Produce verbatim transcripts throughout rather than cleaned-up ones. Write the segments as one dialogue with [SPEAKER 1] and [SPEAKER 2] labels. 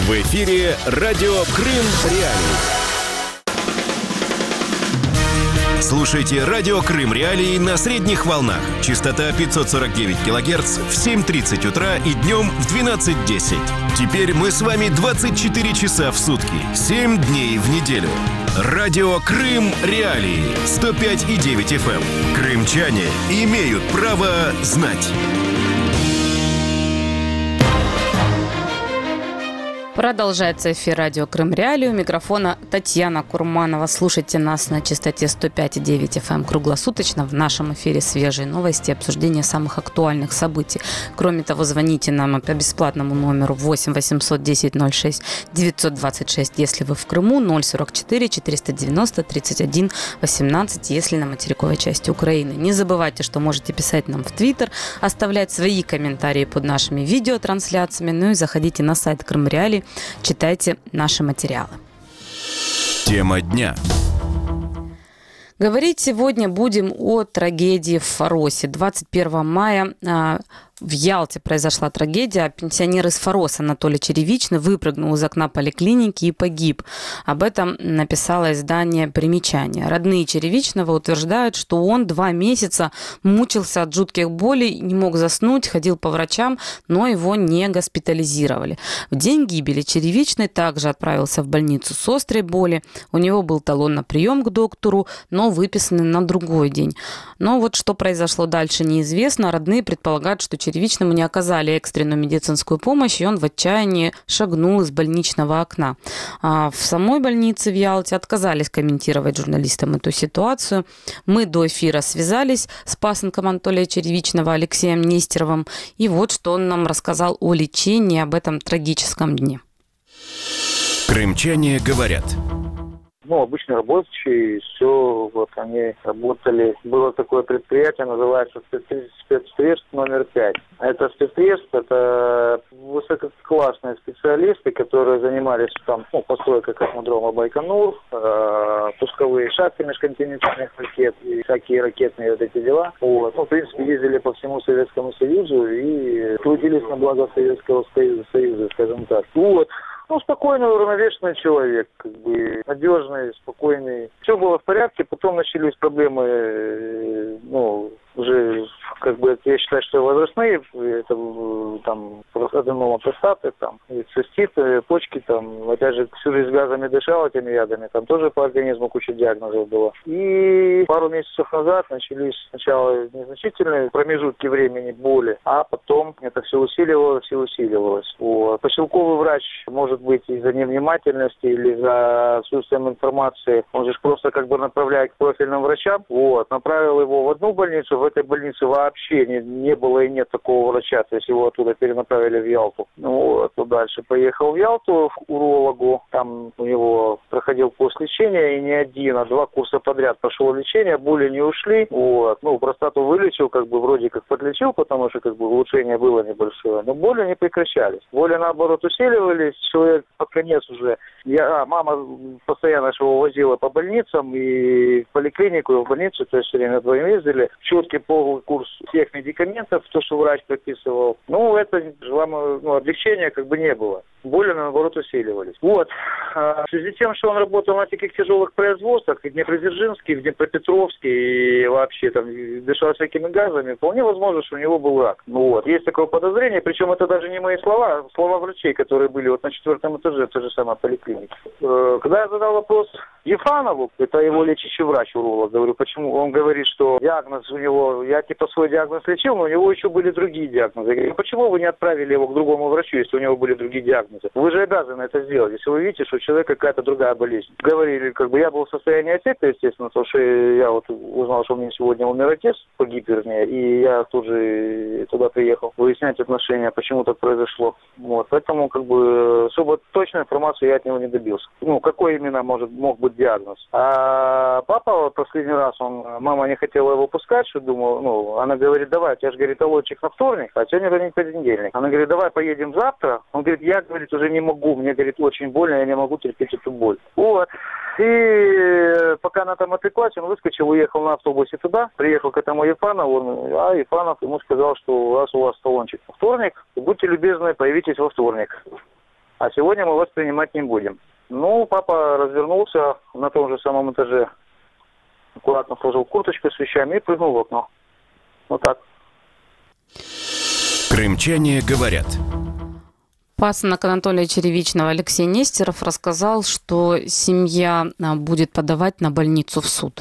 [SPEAKER 1] В эфире радио Крым Реалии. Слушайте радио Крым Реалии на средних волнах. Частота пятьсот сорок девять килогерц в семь тридцать утра и днем в двенадцать десять. Теперь мы с вами двадцать четыре часа в сутки, семь дней в неделю. Радио Крым Реалии. сто пять и девять эф эм. Крымчане имеют право знать.
[SPEAKER 2] Продолжается эфир радио Крым Реалии. У микрофона Татьяна Курманова. Слушайте нас на частоте сто пять и девять эф эм круглосуточно. В нашем эфире свежие новости, обсуждение самых актуальных событий. Кроме того, звоните нам по бесплатному номеру восемь восемьсот десять ноль шесть девятьсот двадцать шесть, если вы в Крыму, ноль сорок четыре четыреста девяносто тридцать один восемнадцать, если на материковой части Украины. Не забывайте, что можете писать нам в Твиттер, оставлять свои комментарии под нашими видеотрансляциями, ну и заходите на сайт Крым Реалии, читайте наши материалы.
[SPEAKER 1] Тема дня.
[SPEAKER 2] Говорить сегодня будем о трагедии в Фаросе. двадцать первого мая а, в Ялте произошла трагедия. Пенсионер из Фароса Анатолий Черевичный выпрыгнул из окна поликлиники и погиб. Об этом написало издание «Примечание». Родные Черевичного утверждают, что он два месяца мучился от жутких болей, не мог заснуть, ходил по врачам, но его не госпитализировали. В день гибели Черевичный также отправился в больницу с острой болью. У него был талон на прием к доктору, но выписанный на другой день. Но вот что произошло дальше, неизвестно. Родные предполагают, что Черевичному не оказали экстренную медицинскую помощь, и он в отчаянии шагнул из больничного окна. А в самой больнице в Ялте отказались комментировать журналистам эту ситуацию. Мы до эфира связались с пасынком Анатолия Черевичного Алексеем Нестеровым, и вот что он нам рассказал о лечении, об этом трагическом дне.
[SPEAKER 1] Крымчане говорят.
[SPEAKER 3] Ну, обычные рабочие, все, вот они работали. Было такое предприятие, называется спецтрест номер пять. Это спецтрест, это высококлассные специалисты, которые занимались там, ну, постройкой космодрома Байконур, э, пусковые шахты межконтинентальных ракет и всякие ракетные вот эти дела. Вот. Ну, в принципе, ездили по всему Советскому Союзу и трудились на благо Советского Союза, скажем так. Вот. Ну, спокойный, уравновешенный человек, как бы надежный, спокойный. Все было в порядке, потом начались проблемы, ну, уже, как бы, я считаю, что возрастные, это там аденома простаты, там, цистит, почки, там, опять же, всю жизнь газами дышал этими ядами, там тоже по организму куча диагнозов было. И пару месяцев назад начались сначала незначительные промежутки времени боли, а потом это все усиливалось, все усиливалось. Вот. Поселковый врач, может быть, из-за невнимательности или из-за отсутствия информации, он же просто как бы направляет к профильным врачам, вот, направил его в одну больницу, в этой больнице вообще не, не было и нет такого врача, то есть его оттуда перенаправили в Ялту. Ну, вот, то дальше поехал в Ялту к урологу, там у него проходил курс лечения, и не один, а два курса подряд прошел лечение, боли не ушли, вот, ну, простату вылечил, как бы вроде как подлечил, потому что как бы улучшение было небольшое, но боли не прекращались. Боли, наоборот, усиливались, человек под конец уже, я, а, мама постоянно его возила по больницам и в поликлинику, и в больницу, то есть все время вдвоем ездили, четкий полный курс всех медикаментов, то, что врач прописывал. Ну, это желаемое, ну, облегчения как бы не было. Боли, наоборот, усиливались. Вот. А в связи с тем, что он работал на таких тяжелых производствах, и в Днепродзержинске, и в Днепропетровске, и вообще там дышал всякими газами, вполне возможно, что у него был рак. Ну, вот. Есть такое подозрение, причем это даже не мои слова, а слова врачей, которые были вот на четвертом этаже, той же самой поликлиники. Когда я задал вопрос Ефанову, это его лечащий врач, уролог, говорю, почему? Он говорит, что диагноз у него, я типа свой диагноз лечил, но у него еще были другие диагнозы. Я говорю, почему вы не отправили его к другому врачу, если у него были другие диагнозы? Вы же обязаны это сделать, если вы видите, что у человека какая-то другая болезнь. Говорили, как бы я был в состоянии отека, естественно, потому что я вот узнал, что у меня сегодня умер отец, погиб, вернее, и я тут же туда приехал выяснять отношения, почему так произошло. Вот, поэтому, как бы, особо точной информации я от него не добился. Ну, какой именно может, мог быть диагноз. А папа последний раз, он, мама не хотела его пускать, что думал, ну, она говорит, давай, у тебя же, говорит, талончик на вторник, а сегодня, говорит, понедельник. Она говорит, давай поедем завтра. Он говорит, я, говорит, уже не могу, мне, говорит, очень больно, я не могу терпеть эту боль. Вот. И пока она там отвлеклась, он выскочил, уехал на автобусе туда, приехал к этому Ефанову, он, а Ефанов ему сказал, что раз у вас талончик во вторник, будьте любезны, появитесь во вторник. а сегодня мы вас принимать не будем. Ну, папа развернулся на том же самом этаже, аккуратно сложил курточку с вещами и прыгнул в окно. Вот так.
[SPEAKER 1] Крымчане говорят.
[SPEAKER 2] Пасынок Анатолия Черевичного Алексей Нестеров рассказал, что семья будет подавать на больницу в суд.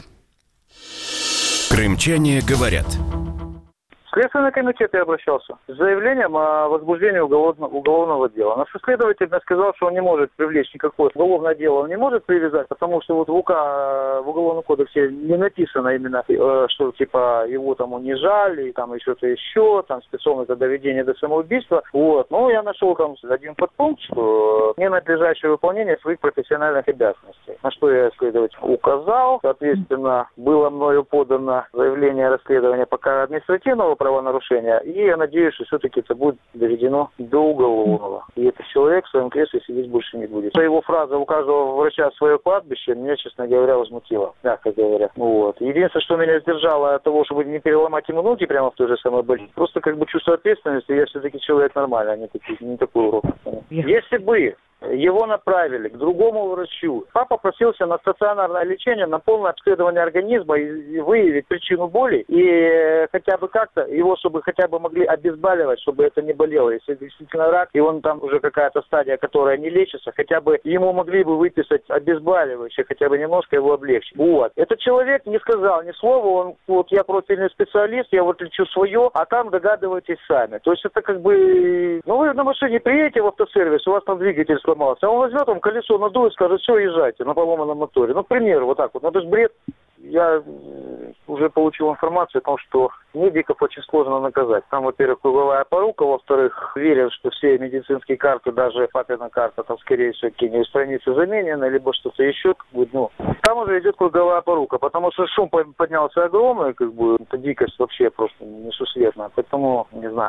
[SPEAKER 1] Крымчане говорят.
[SPEAKER 3] В Следственный комитет я обращался с заявлением о возбуждении уголовного, уголовного дела. Наш следователь мне сказал, что он не может привлечь никакое уголовное дело, он не может привязать, потому что вот в УК, в Уголовном кодексе не написано именно, что типа его там унижали, там и что-то еще, там специально за доведение до самоубийства. Вот. Но я нашел там один подпункт, что не надлежащее выполнение своих профессиональных обязанностей. На что я следователь указал. Соответственно, было мною подано заявление о расследовании пока административного правонарушения, и я надеюсь, что все-таки это будет доведено до уголовного. И этот человек в своем кресле сидеть больше не будет. Его фраза «у каждого врача свое кладбище» меня, честно говоря, возмутила, мягко говоря. Вот. Единственное, что меня сдержало от того, чтобы не переломать ему ноги прямо в той же самой больнице, просто как бы чувство ответственности, я все-таки человек нормальный, а не, такой, не такой урод. Если бы его направили к другому врачу, папа просился на стационарное лечение, на полное обследование организма и выявить причину боли, и хотя бы как-то его, чтобы хотя бы могли обезболивать, чтобы это не болело. Если действительно рак, и он там уже какая-то стадия, которая не лечится, хотя бы ему могли бы выписать обезболивающее, хотя бы немножко его облегчить. Вот. Этот человек не сказал ни слова, он, вот я профильный специалист, я вот лечу свое, а там догадываетесь сами. То есть это как бы, ну вы на машине приедете в автосервис, у вас там двигатель сломался, а он возьмет там колесо, надует, скажет, все, езжайте на поломанном моторе. Ну, к примеру, вот так вот. Ну, это же бред. Я уже получил информацию о том, что медиков очень сложно наказать. Там, во-первых, круговая порука, во-вторых, верят, что все медицинские карты, даже папина карта, там, скорее всего, какие-нибудь страницы заменены, либо что-то еще, как бы, ну, там уже идет круговая порука, потому что шум поднялся огромный, как бы, это дикость вообще просто несусветная, поэтому, не знаю.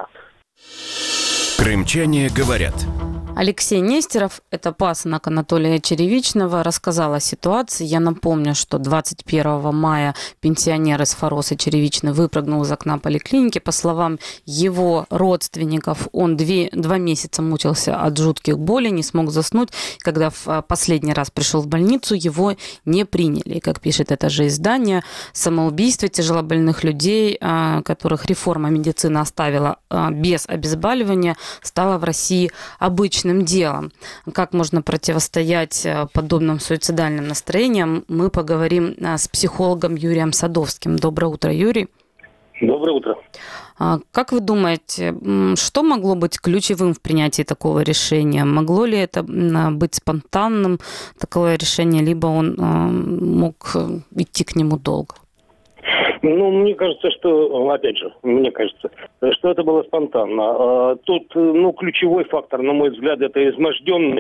[SPEAKER 1] Крымчане говорят.
[SPEAKER 2] Алексей Нестеров, это пасынок Анатолия Черевичного, рассказал о ситуации. Я напомню, что двадцать первого мая пенсионер из Фароса Черевичный выпрыгнул из окна поликлиники. По словам его родственников, он две, два месяца мучился от жутких болей, не смог заснуть. Когда в последний раз пришел в больницу, его не приняли. И, как пишет это же издание, самоубийство тяжелобольных людей, которых реформа медицины оставила без обезболивания, стало в России обычным делом. Как можно противостоять подобным суицидальным настроениям, мы поговорим с психологом Юрием Садовским. Доброе утро, Юрий.
[SPEAKER 4] Доброе утро.
[SPEAKER 2] Как вы думаете, что могло быть ключевым в принятии такого решения? Могло ли это быть спонтанным, такое решение, либо он мог идти к нему долго?
[SPEAKER 4] Ну, мне кажется, что, опять же, мне кажется, что это было спонтанно. Тут, ну, ключевой фактор, на мой взгляд, это изможденность.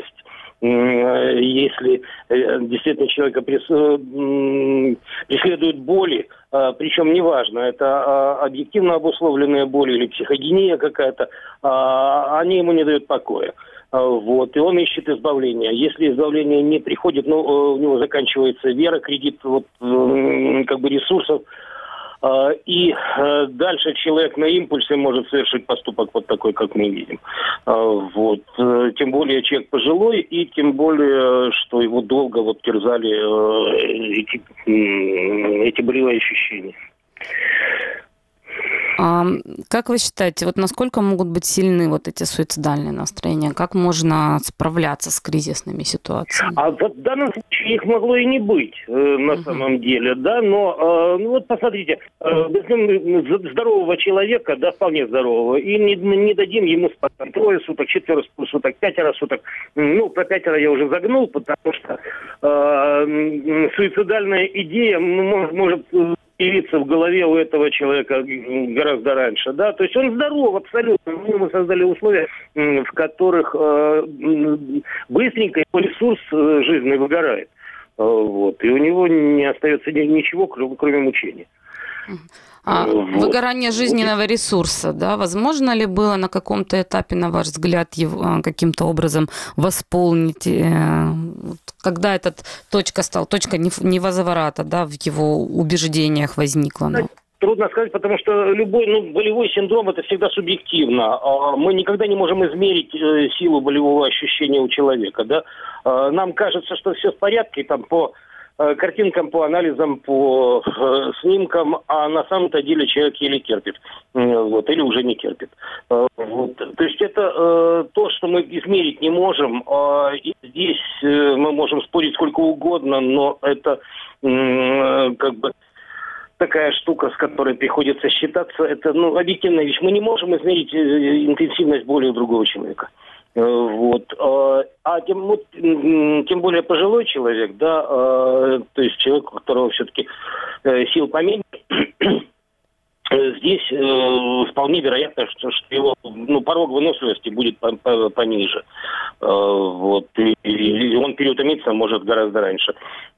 [SPEAKER 4] Если действительно человека преследуют боли, причем неважно, это объективно обусловленные боли или психогения какая-то, они ему не дают покоя. Вот, и он ищет избавления. Если избавление не приходит, ну, у него заканчивается вера, кредит, вот, как бы ресурсов, и дальше человек на импульсе может совершить поступок вот такой, как мы видим. Вот. Тем более человек пожилой, и тем более, что его долго вот терзали эти, эти болевые ощущения.
[SPEAKER 2] А как вы считаете, вот насколько могут быть сильны вот эти суицидальные настроения? Как можно справляться с кризисными ситуациями?
[SPEAKER 4] А в данном случае их могло и не быть э, на uh-huh. самом деле, да, но э, ну вот посмотрите, э, здорового человека, да, вполне здорового, и не, не дадим ему спать трое суток, четверо суток, пятеро суток. Ну, про пятеро я уже загнул, потому что э, суицидальная идея может... может появиться в голове у этого человека гораздо раньше, да, то есть он здоров абсолютно, мы ему создали условия, в которых э, быстренько его ресурс жизненный выгорает, вот, и у него не остается ничего, кроме мучения.
[SPEAKER 2] А
[SPEAKER 4] вот.
[SPEAKER 2] Выгорание жизненного ресурса, да, возможно ли было на каком-то этапе, на ваш взгляд, его каким-то образом восполнить, когда эта точка стала, точка невозврата, да, в его убеждениях возникла? Ну?
[SPEAKER 4] Трудно сказать, потому что любой ну, болевой синдром – это всегда субъективно. Мы никогда не можем измерить силу болевого ощущения у человека. Да? Нам кажется, что все в порядке, там, по картинкам, по анализам, по снимкам, а на самом-то деле человек еле терпит. Вот, или уже не терпит. Вот. То есть это то, что мы измерить не можем. И здесь мы можем спорить сколько угодно, но это как бы... такая штука, с которой приходится считаться, это ну, объективная вещь. Мы не можем измерить интенсивность боли у другого человека. Вот. А тем, вот, тем более пожилой человек, да, то есть человек, у которого все-таки сил поменьше, здесь вполне вероятно, что, что его ну, порог выносливости будет пониже. Вот. И он переутомиться может гораздо раньше.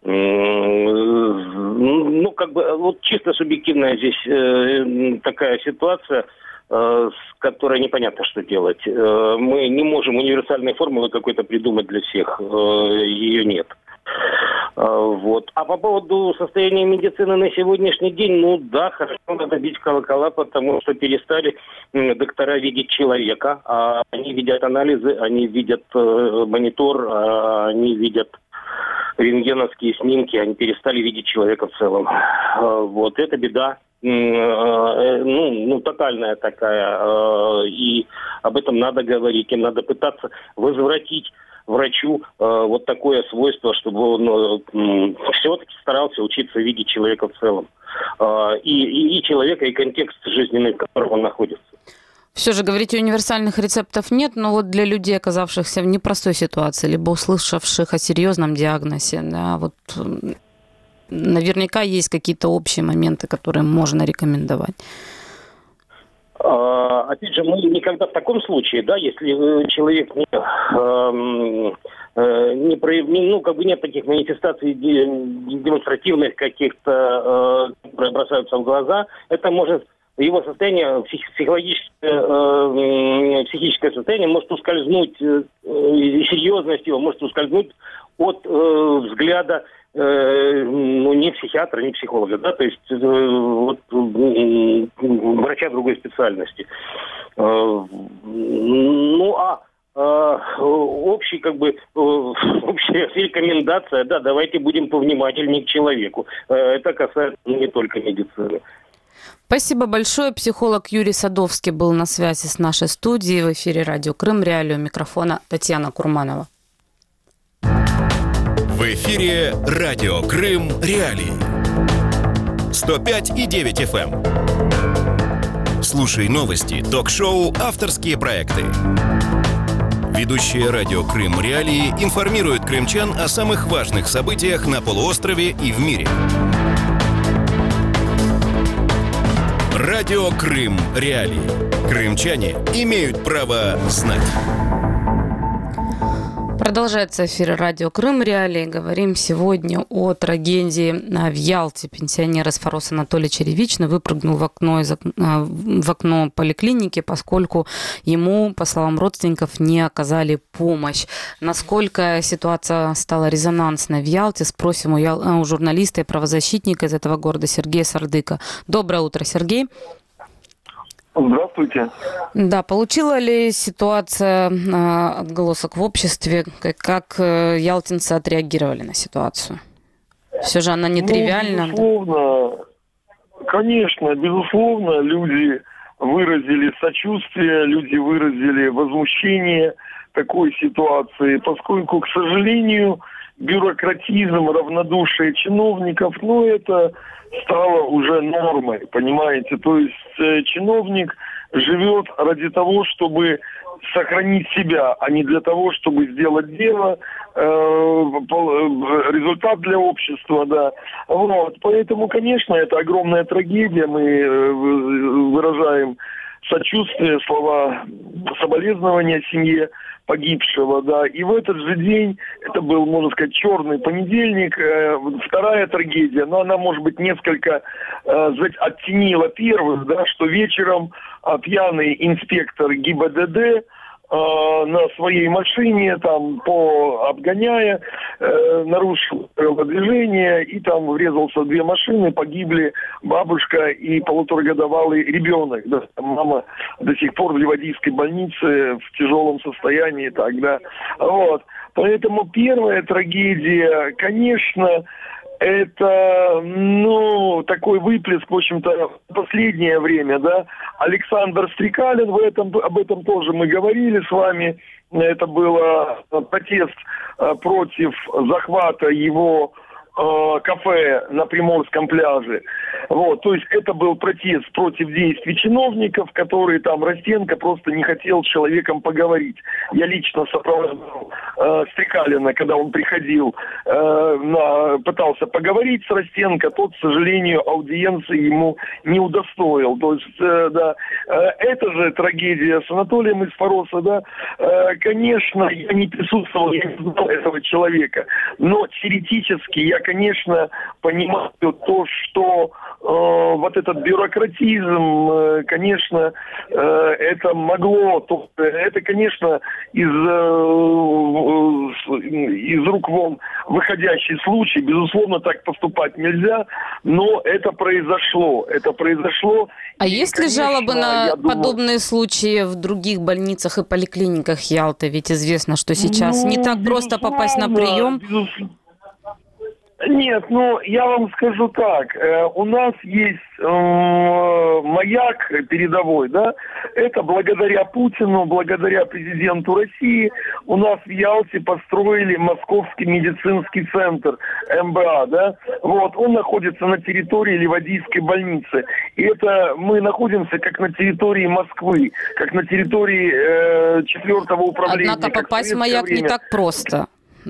[SPEAKER 4] Ну, как бы, вот чисто субъективная здесь такая ситуация, с которой непонятно, что делать. Мы не можем универсальной формулы какой-то придумать для всех. Ее нет. Вот. А по поводу состояния медицины на сегодняшний день, ну да, хорошо, надо бить колокола, потому что перестали доктора видеть человека. А они видят анализы, они видят монитор, они видят рентгеновские снимки, они перестали видеть человека в целом. Вот, это беда. Ну, ну, тотальная такая, и об этом надо говорить, и надо пытаться возвратить врачу вот такое свойство, чтобы он все-таки старался учиться видеть человека в целом, и, и, и человека, и контекст жизненный, в котором он находится.
[SPEAKER 2] Все же, говорите, универсальных рецептов нет, но вот для людей, оказавшихся в непростой ситуации, либо услышавших о серьезном диагнозе, да, вот... Наверняка есть какие-то общие моменты, которые можно рекомендовать.
[SPEAKER 4] Опять же, мы никогда в таком случае, да, если человек не, не прояв... ну, как бы нет таких манифестаций демонстративных каких-то, которые бросаются в глаза, это может его состояние, психологическое, психическое состояние может ускользнуть, и серьезность его может ускользнуть от взгляда ну, не психиатра, не психолога, да, то есть вот, врача другой специальности. Ну, а общий, как бы, общая рекомендация, да, давайте будем повнимательнее к человеку. Это касается не только медицины.
[SPEAKER 2] Спасибо большое. Психолог Юрий Садовский был на связи с нашей студией. В эфире радио Крым Реалии. У микрофона Татьяна Курманова.
[SPEAKER 1] В эфире радио Крым Реалии. сто пять и девять эф эм. Слушай новости, ток-шоу, авторские проекты. Ведущие радио Крым Реалии информируют крымчан о самых важных событиях на полуострове и в мире. Радио Крым Реалии. Крымчане имеют право знать.
[SPEAKER 2] Продолжается эфир радио Крым Реалии. Говорим сегодня о трагедии в Ялте. Пенсионер из Фароса Анатолий Черевичный выпрыгнул в окно, из окна, в окно поликлиники, поскольку ему, по словам родственников, не оказали помощь. Насколько ситуация стала резонансной в Ялте, спросим у, ял... у журналиста и правозащитника из этого города Сергея Сардыка. Доброе утро, Сергей.
[SPEAKER 5] Здравствуйте.
[SPEAKER 2] Да, получила ли ситуация э, отголосок в обществе? Как, как э, ялтинцы отреагировали на ситуацию? Все же она нетривиальна.
[SPEAKER 5] Ну, безусловно, конечно, безусловно, люди выразили сочувствие, люди выразили возмущение такой ситуации, поскольку, к сожалению, бюрократизм, равнодушие чиновников, ну, это стало уже нормой, понимаете? То есть э, чиновник живет ради того, чтобы сохранить себя, а не для того, чтобы сделать дело, э, результат для общества, да. Вот, поэтому, конечно, это огромная трагедия, мы э, выражаем сочувствие, слова соболезнования семье погибшего, да, и в этот же день, это был, можно сказать, черный понедельник, э, вторая трагедия, но она, может быть, несколько э, оттенила первую, да, что вечером э, пьяный инспектор ГИБДД э, на своей машине, там, по обгоняя, э, нарушил правила движения и там врезался в две машины, погибли бабушка и полуторагодовалый ребенок. Да, мама до сих пор в Ливадийской больнице в тяжелом состоянии тогда. Вот. Поэтому первая трагедия, конечно, это, ну, такой выплеск, в общем-то, в последнее время, да. Александр Стрекалин, в этом, об этом тоже мы говорили с вами. Это был протест против захвата его кафе на Приморском пляже. Вот, то есть это был протест против действий чиновников, которые там Ростенко просто не хотел с человеком поговорить. Я лично сопровождал э, Стрекалина, когда он приходил, э, на, пытался поговорить с Ростенко, тот, к сожалению, аудиенции ему не удостоил. То есть, э, да, э, это же трагедия с Анатолием из Фароса, да. Э, конечно, я не присутствовал, я не знал этого человека, но теоретически я, конечно, понимаю то, что э, вот этот бюрократизм, э, конечно, э, это могло, то, это, конечно, из, э, из рук вон выходящий случай, безусловно, так поступать нельзя, но это произошло, это произошло.
[SPEAKER 2] А
[SPEAKER 5] и,
[SPEAKER 2] есть ли
[SPEAKER 5] конечно,
[SPEAKER 2] жалобы на
[SPEAKER 5] думаю,
[SPEAKER 2] подобные случаи в других больницах и поликлиниках Ялты? Ведь известно, что сейчас
[SPEAKER 5] ну,
[SPEAKER 2] не так просто попасть на прием.
[SPEAKER 5] Безусловно. Нет, ну, я вам скажу так. Э, у нас есть э, маяк передовой, да. Это благодаря Путину, благодаря президенту России у нас в Ялте построили Московский медицинский центр эм бэ а, да. Вот, он находится на территории Ливадийской больницы. И это мы находимся как на территории Москвы, как на территории э, четвертого управления.
[SPEAKER 2] Однако попасть в маяк время. Не так просто.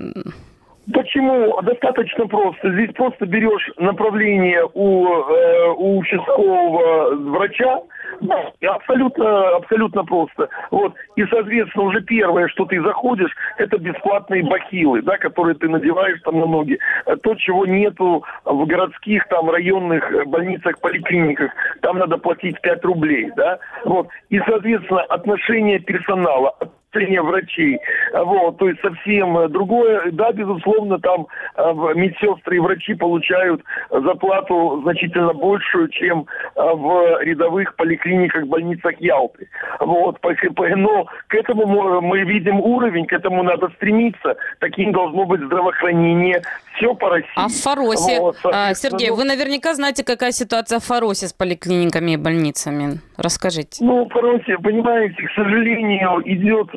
[SPEAKER 5] Почему? Достаточно просто. Здесь просто берешь направление у, э, у участкового врача, да, абсолютно, абсолютно просто. Вот. И, соответственно, уже первое, что ты заходишь, это бесплатные бахилы, да, которые ты надеваешь там на ноги. То, чего нету в городских, там, районных больницах, поликлиниках. Там надо платить пять рублей, да. Вот. И, соответственно, отношение персонала, отношение врачей, вот, то есть совсем другое. Да, безусловно, там медсестры и врачи получают зарплату значительно большую, чем в рядовых поликлиниках, больницах Ялты. Вот, но к этому мы видим уровень, к этому надо стремиться. Таким должно быть здравоохранение. Все по России.
[SPEAKER 2] А в Фаросе, вот, Сергей,
[SPEAKER 5] ну,
[SPEAKER 2] вы наверняка знаете, какая ситуация в Фаросе с поликлиниками и больницами. Расскажите.
[SPEAKER 5] Ну, в Фаросе, понимаете, к сожалению, идет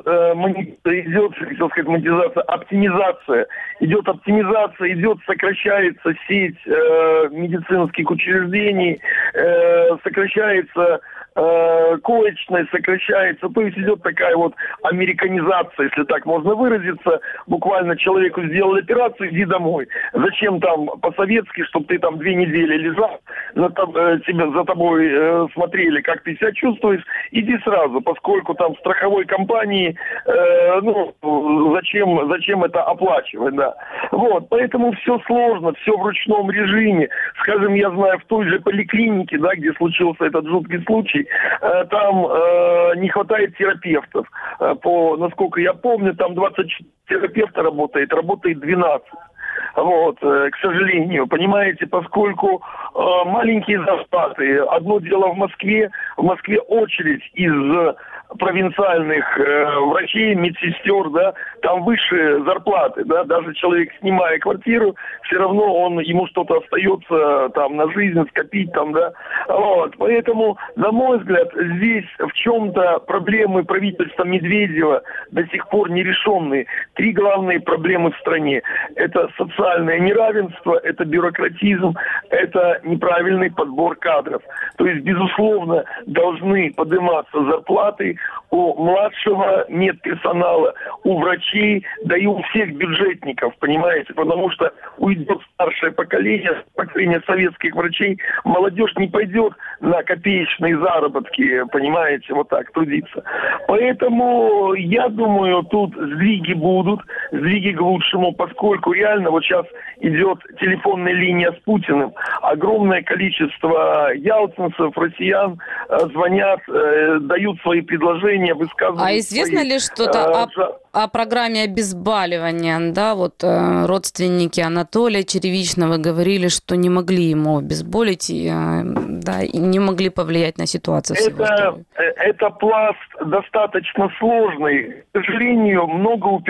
[SPEAKER 5] идет, хотел сказать, монетизация, оптимизация. Идет оптимизация, идет, сокращается сеть э, медицинских учреждений, э, сокращается э, коечность, сокращается. То есть идет такая вот американизация, если так можно выразиться. Буквально человеку сделали операцию, иди домой. Зачем там по-советски, чтобы ты там две недели лежал, за, э, тебя, за тобой э, смотрели, как ты себя чувствуешь, иди сразу, поскольку там в страховой компании Э, ну, зачем, зачем это оплачивать, да. Вот, поэтому все сложно, все в ручном режиме. Скажем, я знаю, в той же поликлинике, да, где случился этот жуткий случай, э, там э, не хватает терапевтов. Э, по, насколько я помню, там двадцать четыре терапевта работает, работает двенадцать. Вот, э, к сожалению, понимаете, поскольку э, маленькие зарплаты. Одно дело в Москве, в Москве очередь из провинциальных э, врачей, медсестер, да, там выше зарплаты, да, даже человек, снимая квартиру, все равно он, ему что-то остается там на жизнь скопить там, да, вот, поэтому, на мой взгляд, здесь в чем-то проблемы правительства Медведева до сих пор не решенные. Три главные проблемы в стране. Это социальное неравенство, это бюрократизм, это неправильный подбор кадров. То есть, безусловно, должны подниматься зарплаты у младшего медперсонала, у врачей, да и у всех бюджетников, понимаете, потому что уйдет старшее поколение, поколение советских врачей, молодежь не пойдет на копеечные заработки, понимаете, вот так трудиться. Поэтому, я думаю, тут сдвиги будут, сдвиги к лучшему, поскольку реально вот сейчас идет телефонная линия с Путиным. Огромное количество ялтинцев, россиян э, звонят, э, дают свои предложения, высказывают.
[SPEAKER 2] А известно
[SPEAKER 5] свои,
[SPEAKER 2] ли что-то
[SPEAKER 5] э,
[SPEAKER 2] о,
[SPEAKER 5] жа-
[SPEAKER 2] о программе обезболивания? Да, вот э, родственники Анатолия Черевичного говорили, что не могли ему обезболить, и, э, да, и не могли повлиять на ситуацию. с его
[SPEAKER 5] Это,
[SPEAKER 2] здоровьем.
[SPEAKER 5] э, это пласт достаточно сложный. К сожалению, много